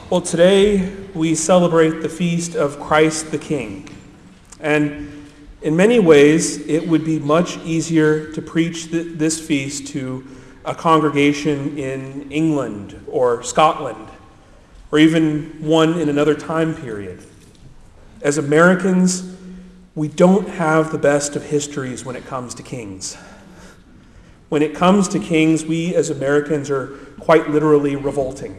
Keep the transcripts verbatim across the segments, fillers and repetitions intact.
Well, today we celebrate the feast of Christ the King. And in many ways, it would be much easier to preach th- this feast to a congregation in England or Scotland, or even one in another time period. As Americans, we don't have the best of histories when it comes to kings. When it comes to kings, we as Americans are quite literally revolting.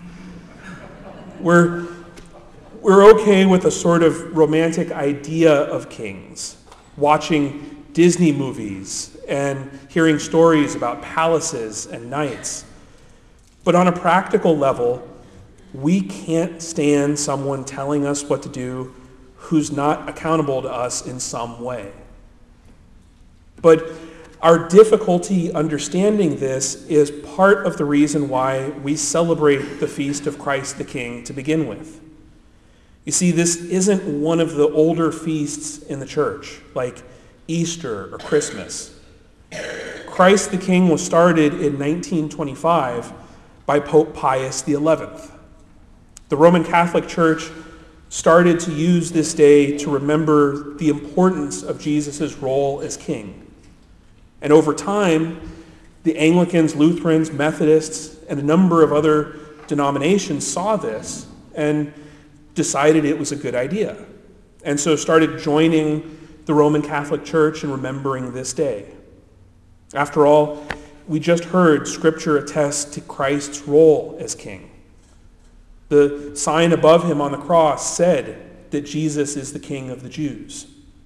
We're, we're okay with a sort of romantic idea of kings, watching Disney movies and hearing stories about palaces and knights. But on a practical level, we can't stand someone telling us what to do who's not accountable to us in some way. But our difficulty understanding this is part of the reason why we celebrate the feast of Christ the King to begin with. You see, this isn't one of the older feasts in the church, like Easter or Christmas. Christ the King was started in nineteen twenty-five by Pope Pius the eleventh. The Roman Catholic Church started to use this day to remember the importance of Jesus' role as king. And over time, the Anglicans, Lutherans, Methodists, and a number of other denominations saw this and decided it was a good idea, and so started joining the Roman Catholic Church in remembering this day. After all, we just heard Scripture attest to Christ's role as king. The sign above him on the cross said that Jesus is the King of the Jews.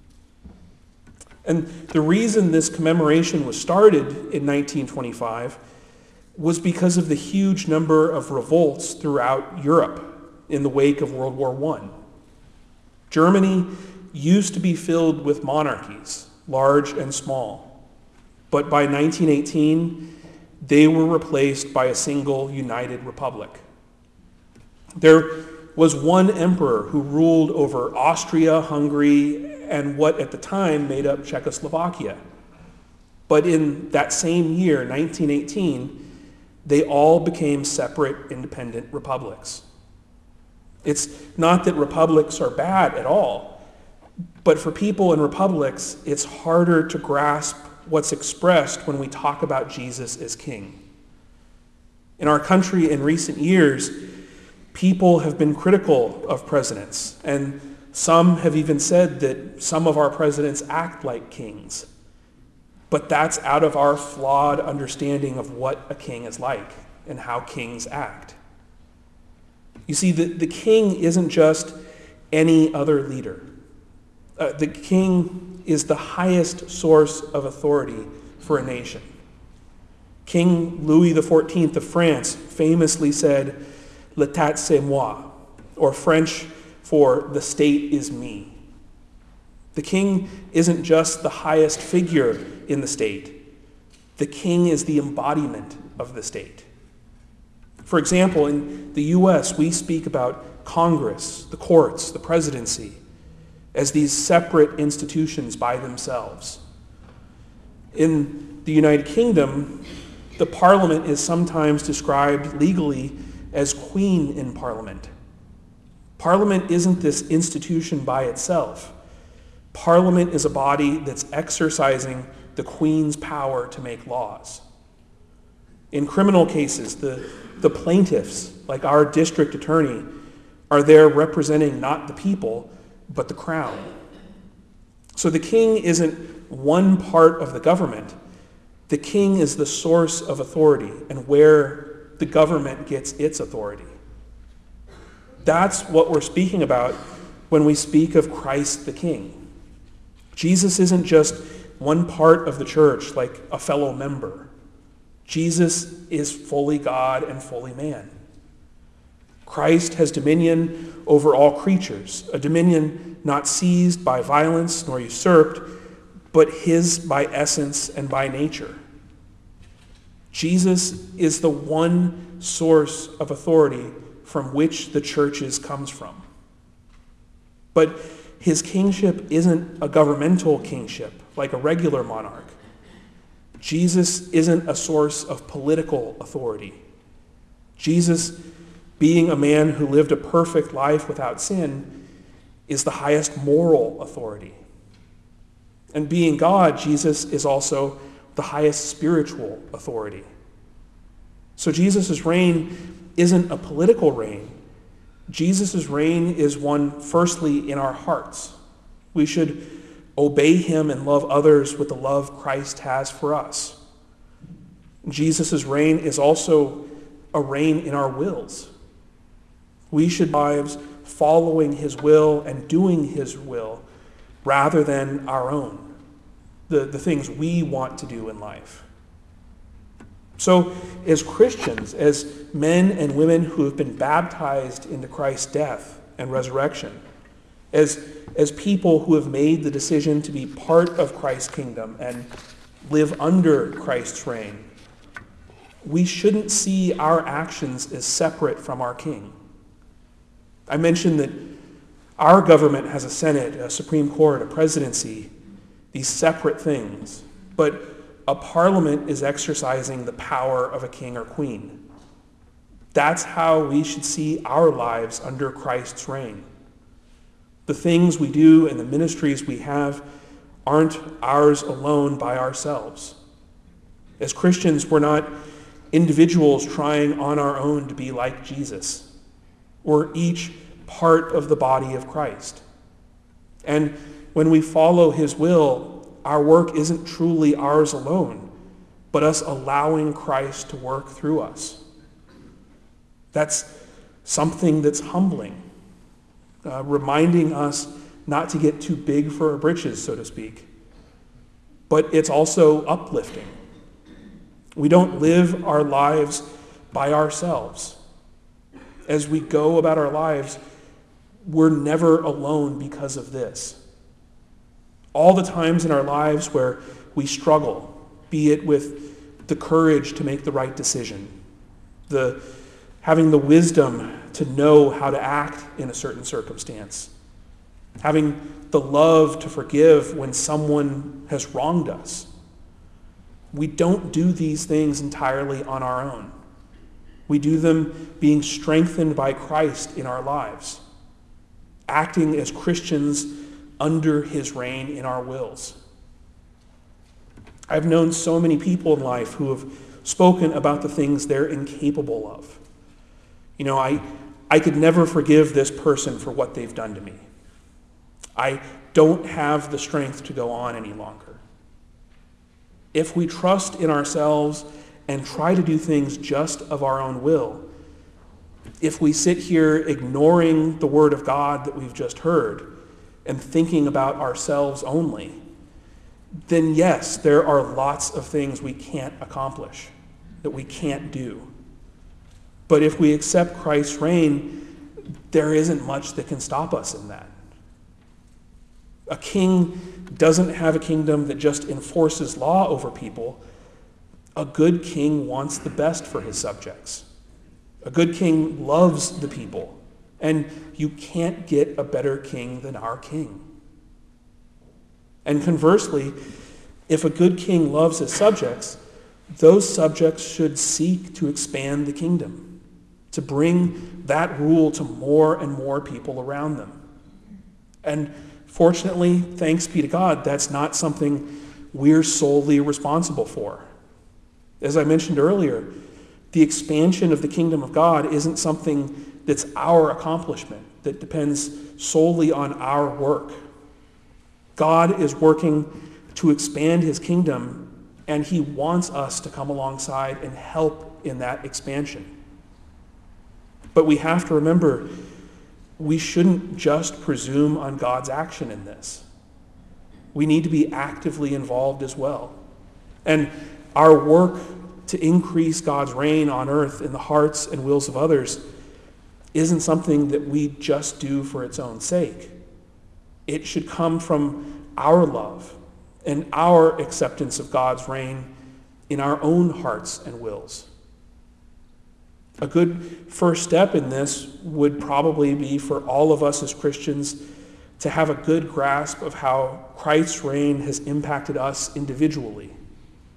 And the reason this commemoration was started in nineteen twenty-five was because of the huge number of revolts throughout Europe in the wake of World War One. Germany used to be filled with monarchies, large and small. But by nineteen eighteen, they were replaced by a single united republic. There was one emperor who ruled over Austria, Hungary, and what at the time made up Czechoslovakia. But in that same year, nineteen eighteen, they all became separate independent republics. It's not that republics are bad at all, but for people in republics, it's harder to grasp what's expressed when we talk about Jesus as king. In our country in recent years, people have been critical of presidents, and some have even said that some of our presidents act like kings. But that's out of our flawed understanding of what a king is like and how kings act. You see, the, the king isn't just any other leader. Uh, the king is the highest source of authority for a nation. King Louis the fourteenth of France famously said, "L'État c'est moi," or French for "the state is me." The king isn't just the highest figure in the state. The king is the embodiment of the state. For example, in the U S, we speak about Congress, the courts, the presidency, as these separate institutions by themselves. In the United Kingdom, the parliament is sometimes described legally as queen in parliament. Parliament isn't this institution by itself. Parliament is a body that's exercising the Queen's power to make laws. In criminal cases, the, the plaintiffs, like our district attorney, are there representing not the people, but the crown. So the king isn't one part of the government. The king is the source of authority and where the government gets its authority. That's what we're speaking about when we speak of Christ the King. Jesus isn't just one part of the church like a fellow member. Jesus is fully God and fully man. Christ has dominion over all creatures, a dominion not seized by violence nor usurped, but his by essence and by nature. Jesus is the one source of authority from which the churches comes from. But his kingship isn't a governmental kingship like a regular monarch. Jesus isn't a source of political authority. Jesus Being a man who lived a perfect life without sin is the highest moral authority. And being God, Jesus is also the highest spiritual authority. So Jesus' reign isn't a political reign. Jesus' reign is one firstly in our hearts. We should obey him and love others with the love Christ has for us. Jesus' reign is also a reign in our wills. We should lives following his will and doing his will rather than our own, the, the things we want to do in life. So as Christians, as men and women who have been baptized into Christ's death and resurrection, as, as people who have made the decision to be part of Christ's kingdom and live under Christ's reign, we shouldn't see our actions as separate from our King. I mentioned that our government has a Senate, a Supreme Court, a presidency, these separate things, but a parliament is exercising the power of a king or queen. That's how we should see our lives under Christ's reign. The things we do and the ministries we have aren't ours alone by ourselves. As Christians, we're not individuals trying on our own to be like Jesus. We're each part of the body of Christ. And when we follow his will, our work isn't truly ours alone, but us allowing Christ to work through us. That's something that's humbling, uh, reminding us not to get too big for our britches, so to speak. But it's also uplifting. We don't live our lives by ourselves. As we go about our lives, we're never alone because of this. All the times in our lives where we struggle, be it with the courage to make the right decision, the having the wisdom to know how to act in a certain circumstance, having the love to forgive when someone has wronged us. We don't do these things entirely on our own. We do them being strengthened by Christ in our lives, acting as Christians under his reign in our wills. I've known so many people in life who have spoken about the things they're incapable of. You know, I, I could never forgive this person for what they've done to me. I don't have the strength to go on any longer. If we trust in ourselves and try to do things just of our own will, if we sit here ignoring the word of God that we've just heard and thinking about ourselves only, then yes, there are lots of things we can't accomplish, that we can't do. But if we accept Christ's reign, there isn't much that can stop us in that. A king doesn't have a kingdom that just enforces law over people. A good king wants the best for his subjects. A good king loves the people. And you can't get a better king than our king. And conversely, if a good king loves his subjects, those subjects should seek to expand the kingdom, to bring that rule to more and more people around them. And fortunately, thanks be to God, that's not something we're solely responsible for. As I mentioned earlier, the expansion of the kingdom of God isn't something that's our accomplishment, that depends solely on our work. God is working to expand his kingdom, and he wants us to come alongside and help in that expansion. But we have to remember, we shouldn't just presume on God's action in this. We need to be actively involved as well. And our work to increase God's reign on earth in the hearts and wills of others isn't something that we just do for its own sake. It should come from our love and our acceptance of God's reign in our own hearts and wills. A good first step in this would probably be for all of us as Christians to have a good grasp of how Christ's reign has impacted us individually.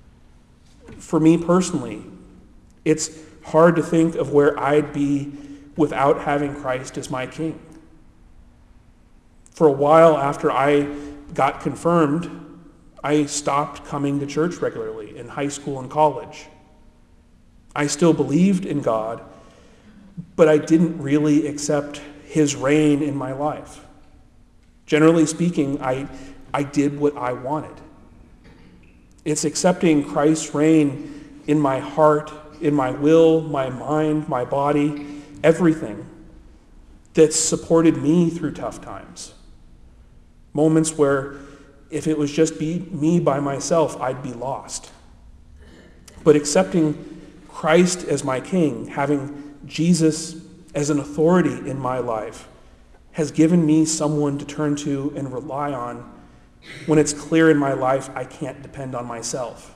For me personally, it's hard to think of where I'd be without having Christ as my king. For a while after I got confirmed, I stopped coming to church regularly in high school and college. I still believed in God, but I didn't really accept his reign in my life. Generally speaking, I, I did what I wanted. It's accepting Christ's reign in my heart, in my will, my mind, my body, everything that's supported me through tough times. Moments where if it was just be me by myself, I'd be lost. But accepting Christ as my king, having Jesus as an authority in my life, has given me someone to turn to and rely on when it's clear in my life I can't depend on myself.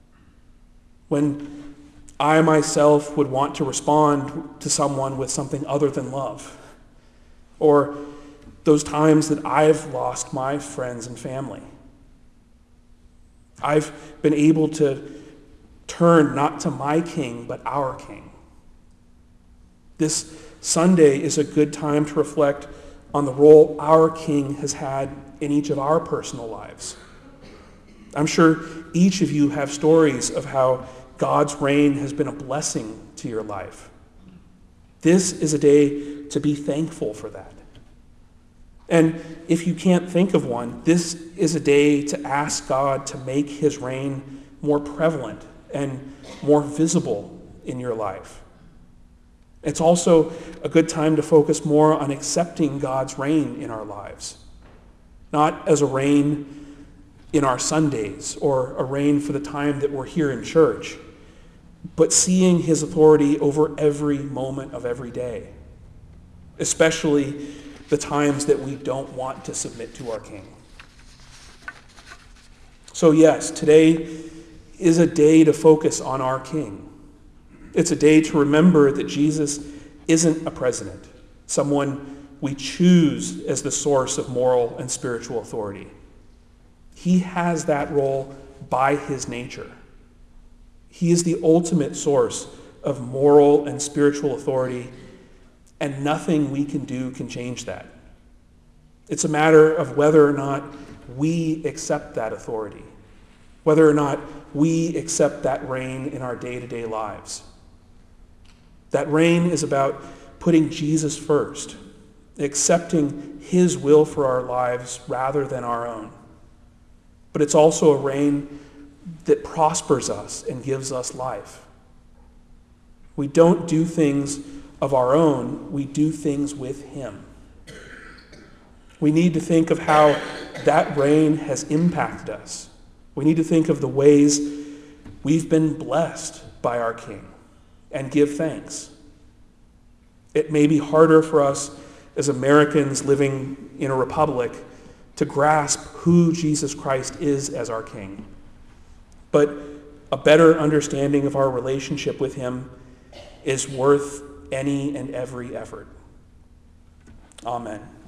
When I myself would want to respond to someone with something other than love. Or those times that I've lost my friends and family. I've been able to turn not to my king, but our king. This Sunday is a good time to reflect on the role our king has had in each of our personal lives. I'm sure each of you have stories of how God's reign has been a blessing to your life. This is a day to be thankful for that. And if you can't think of one, this is a day to ask God to make his reign more prevalent and more visible in your life. It's also a good time to focus more on accepting God's reign in our lives. Not as a reign in our Sundays or a reign for the time that we're here in church, but seeing his authority over every moment of every day, especially the times that we don't want to submit to our king. So yes, today is a day to focus on our king. It's a day to remember that Jesus isn't a president, someone we choose as the source of moral and spiritual authority. He has that role by his nature. He is the ultimate source of moral and spiritual authority, and nothing we can do can change that. It's a matter of whether or not we accept that authority, whether or not we accept that reign in our day-to-day lives. That reign is about putting Jesus first, accepting his will for our lives rather than our own. But it's also a reign that prospers us and gives us life. We don't do things of our own, we do things with him. We need to think of how that reign has impacted us. We need to think of the ways we've been blessed by our King and give thanks. It may be harder for us as Americans living in a republic to grasp who Jesus Christ is as our King. But a better understanding of our relationship with him is worth any and every effort. Amen.